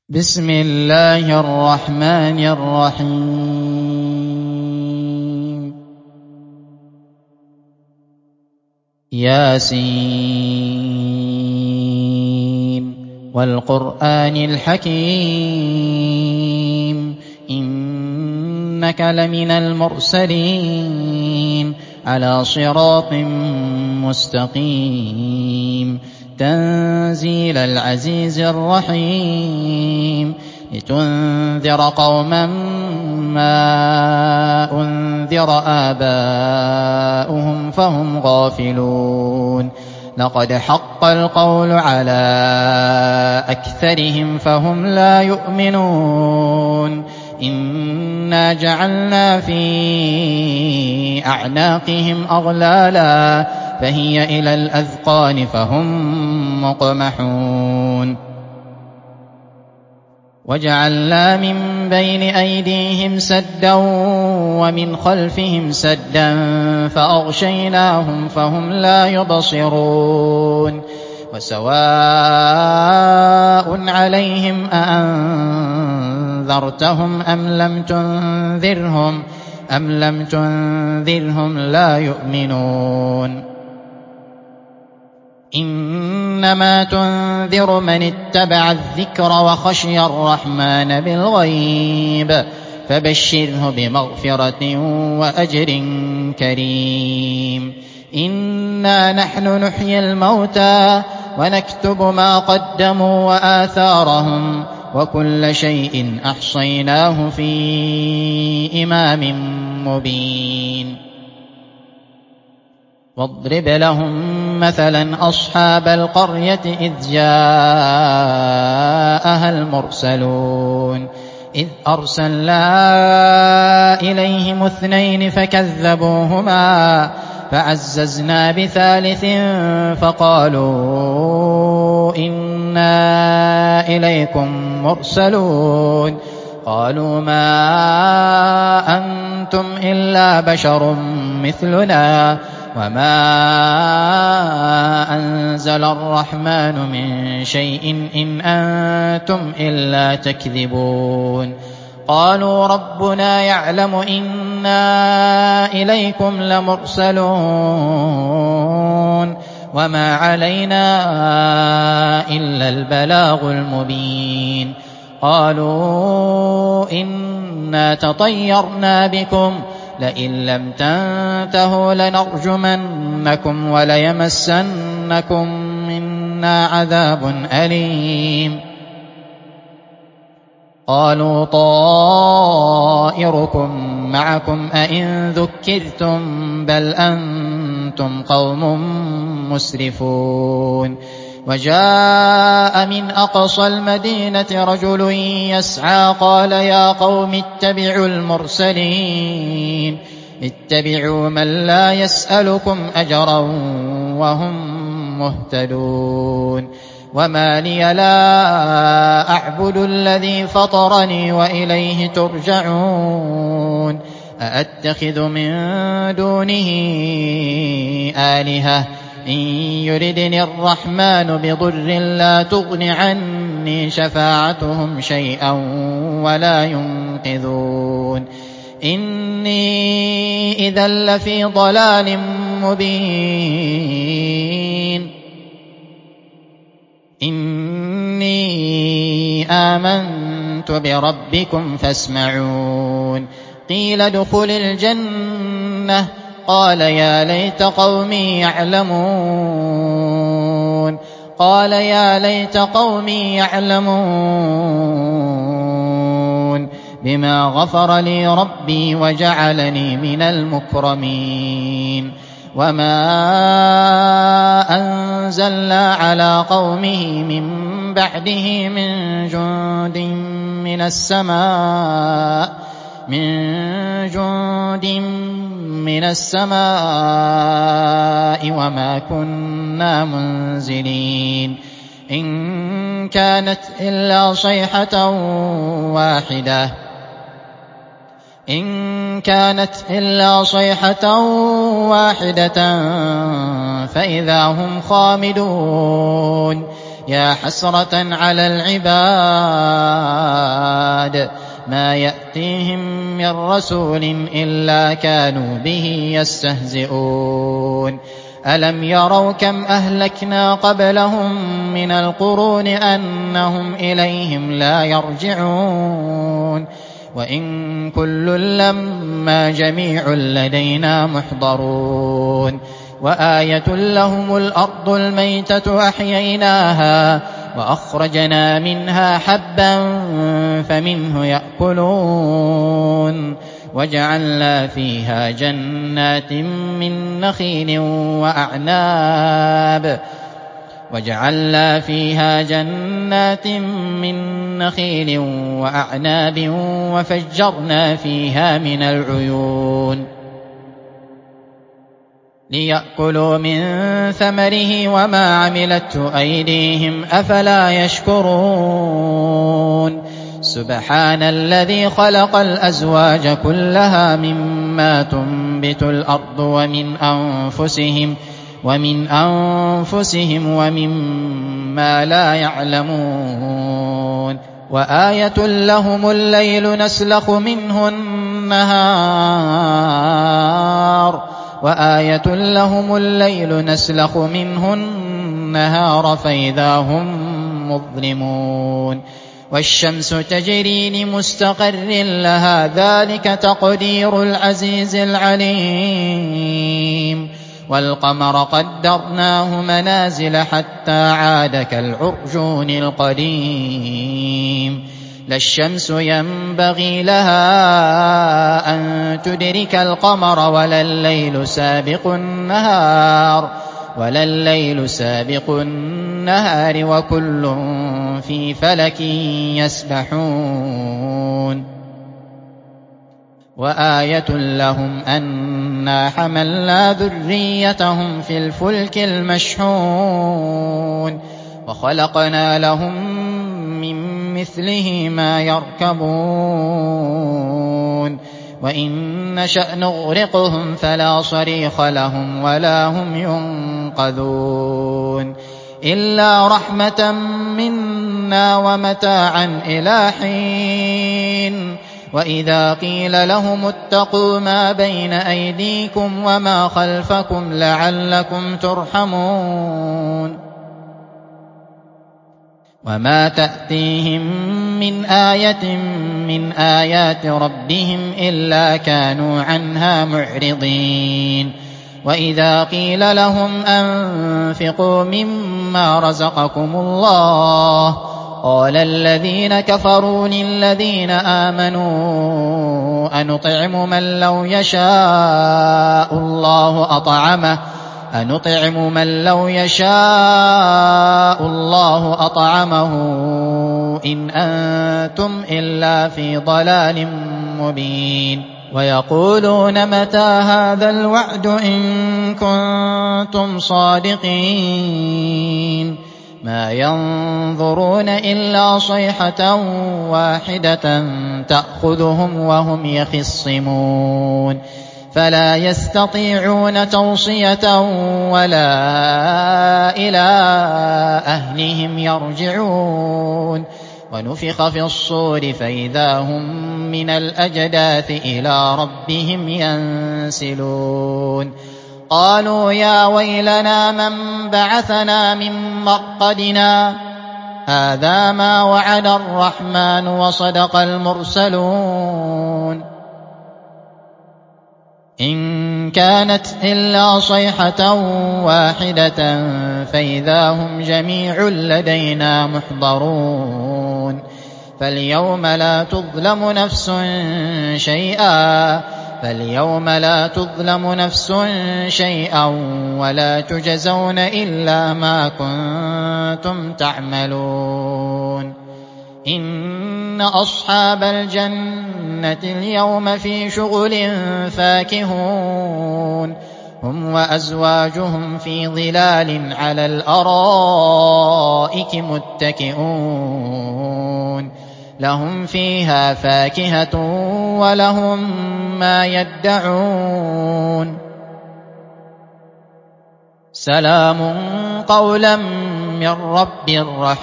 بسم الله الرحمن الرحيم ياسين والقرآن الحكيم إنك لمن المرسلين على صراط مستقيم تنزيل العزيز الرحيم لتنذر قوما ما أنذر آباؤهم فهم غافلون لقد حق القول على أكثرهم فهم لا يؤمنون إنا جعلنا في أعناقهم أغلالا فهي إلى الأذقان فهم مقمحون وجعلنا من بين أيديهم سدا ومن خلفهم سدا فأغشيناهم فهم لا يبصرون وسواء عليهم أأنذرتهم أم لم تنذرهم لا يؤمنون إنما تنذر من اتبع الذكر وخشي الرحمن بالغيب فبشره بمغفرة وأجر كريم إنا نحن نحيي الموتى ونكتب ما قدموا وآثارهم وكل شيء أحصيناه في إمام مبين واضرب لهم مثلا أصحاب القرية إذ جاءها المرسلون إذ أرسلنا إليهم 2 فكذبوهما فعززنا بثالث فقالوا إنا إليكم مرسلون قالوا ما أنتم إلا بشر مثلنا وما أنزل الرحمن من شيء إن أنتم إلا تكذبون قالوا ربنا يعلم إنا إليكم لمرسلون وما علينا إلا البلاغ المبين قالوا إنا تطيرنا بكم لئن لم تنتهوا لنرجمنكم وليمسنكم منا عذاب أليم قالوا طائركم معكم أئن ذكرتم بل أنتم قوم مسرفون وجاء من أقصى المدينة رجل يسعى قال يا قوم اتبعوا المرسلين اتبعوا من لا يسألكم أجرا وهم مهتدون وما لي لا أعبد الذي فطرني وإليه ترجعون أأتخذ من دونه آلهة إن يردني الرحمن بضر لا تغن عني شفاعتهم شيئا ولا ينقذون إني إذا لفي ضلال مبين إني آمنت بربكم فاسمعون قيل ادخل الجنة قال يا ليت قومي يعلمون بما غفر لي ربي وجعلني من المكرمين وما أنزلنا على قومه من بعده من جند من السماء وما كنا منزلين إن كانت إلا صيحة واحدة فإذا هم خامدون يا حسرة على العباد ما يأتيهم من رسول إلا كانوا به يستهزئون ألم يروا كم أهلكنا قبلهم من القرون أنهم إليهم لا يرجعون وإن كل لما جميع لدينا محضرون وآية لهم الأرض الميتة أحييناها وأخرجنا منها حبا فمنه يأكلون وجعلنا فيها جنات من نخيل وأعناب وفجرنا فيها من العيون ليأكلوا من ثمره وما عملته أيديهم أفلا يشكرون سبحان الذي خلق الأزواج كلها مما تنبت الأرض ومن أنفسهم ومما لا يعلمون وآية لهم الليل نسلخ منه النهار فإذا هم مظلمون والشمس تجري لمستقر لها ذلك تقدير العزيز العليم والقمر قدرناه منازل حتى عاد كالعرجون القديم لا الشمس ينبغي لها أن تدرك القمر ولا الليل سابق النهار وكل في فلك يسبحون وآية لهم أنا حملنا ذريتهم في الفلك المشحون وخلقنا لهم من مثله ما يركبون وإن نشأ نغرقهم فلا صريخ لهم ولا هم ينقذون إلا رحمة منا ومتاعا إلى حين وإذا قيل لهم اتقوا ما بين أيديكم وما خلفكم لعلكم ترحمون وما تأتيهم من آية من آيات ربهم إلا كانوا عنها معرضين وإذا قيل لهم أنفقوا مما رزقكم الله قال الذين كفروا للذين آمنوا أنطعم من لو يشاء الله أطعمه إن أنتم إلا في ضلال مبين ويقولون متى هذا الوعد إن كنتم صادقين ما ينظرون إلا صيحة واحدة تأخذهم وهم يخصمون فلا يستطيعون توصية ولا إلى أهلهم يرجعون ونفخ في الصور فإذا هم من الأجداث إلى ربهم ينسلون قالوا يا ويلنا من بعثنا من مرقدنا هذا ما وعد الرحمن وصدق المرسلون إن كانت إلا صيحة واحدة فإذا هم جميع لدينا محضرون فاليوم لا تظلم نفس شيئا ولا تجزون إلا ما كنتم تعملون إن أصحاب الجنة اليوم في شغل فاكهون هم وأزواجهم في ظلال على الأرائك متكئون لهم فيها فاكهة ولهم ما يدعون سلام قولا من رب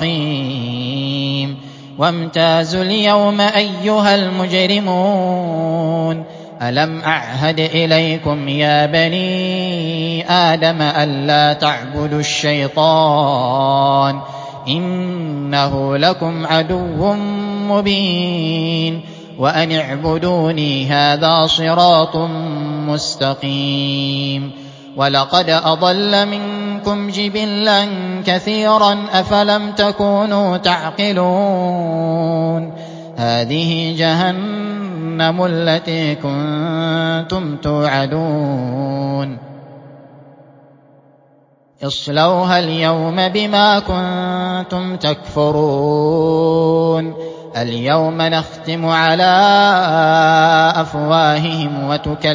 رحيم وامتازوا اليوم أيها المجرمون ألم أعهد إليكم يا بني آدم ألا تعبدوا الشيطان إنه لكم عدو مبين وأن اعبدوني هذا صراط مستقيم ولقد أضل منكم جبلا كثيرا أفلم تكونوا تعقلون هذه جهنم التي كنتم توعدون اصلوها اليوم بما كنتم تكفرون اليوم نختم على أفواههم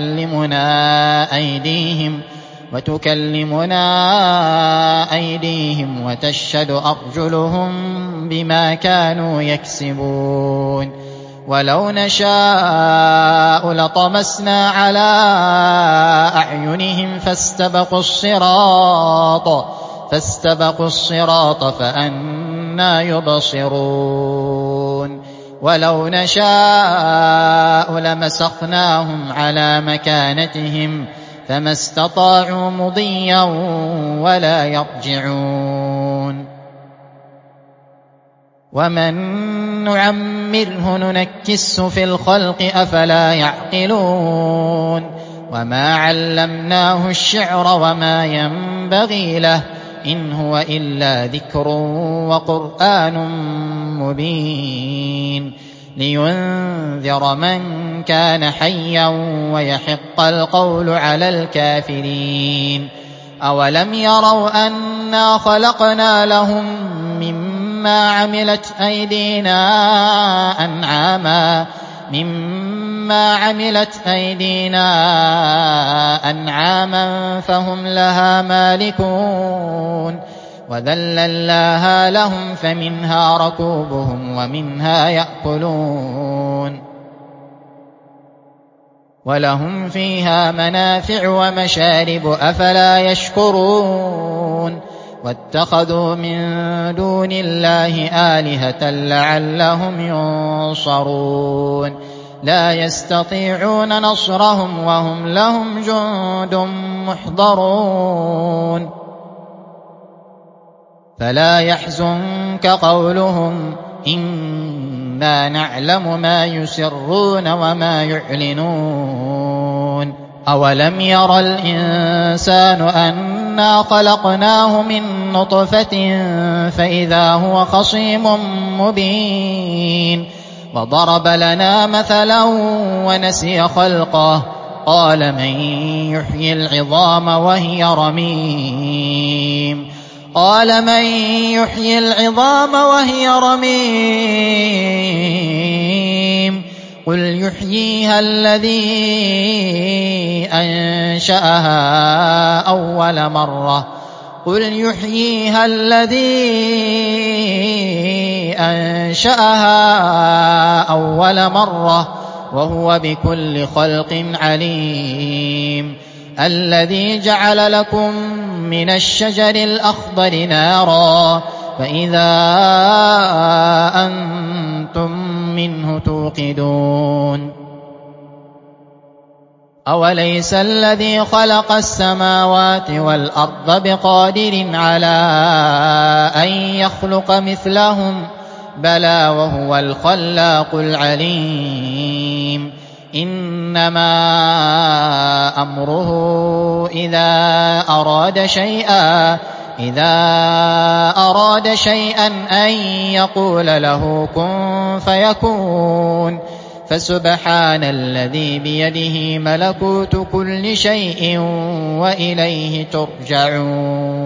وتكلمنا أيديهم وتشهد أرجلهم بما كانوا يكسبون ولو نشاء لطمسنا على أعينهم فاستبقوا الصراط فأنى يبصرون ولو نشاء لمسخناهم على مكانتهم فما استطاعوا مضيا ولا يرجعون ومن نعمره ننكسه في الخلق أفلا يعقلون وما علمناه الشعر وما ينبغي له إن هو إلا ذكر وقرآن مبين لينذر من كان حيا ويحق القول على الكافرين أولم يروا أنا خلقنا لهم مما عملت أيدينا أنعاما فهم لها مالكون وذللناها لهم فمنها ركوبهم ومنها يأكلون ولهم فيها منافع ومشارب أفلا يشكرون واتخذوا من دون الله آلهة لعلهم ينصرون لا يستطيعون نصرهم وهم لهم جند محضرون فلا يحزنك قولهم إنا نعلم ما يسرون وما يعلنون أولم ير الإنسان أنا خلقناه من نطفة فإذا هو خصيم مبين وضرب لنا مثلا ونسي خلقه قال من يحيي العظام وهي رميم قل يحييها الذي أنشأها أول مرة وهو بكل خلق عليم الذي جعل لكم من الشجر الأخضر نارا فإذا أنتم منه توقدون أوليس الذي خلق السماوات والأرض بقادر على أن يخلق مثلهم بلى وهو الخلاق العليم إنما أمره إذا أراد شيئا أن يقول له كن فيكون فسبحان الذي بيده ملكوت كل شيء وإليه ترجعون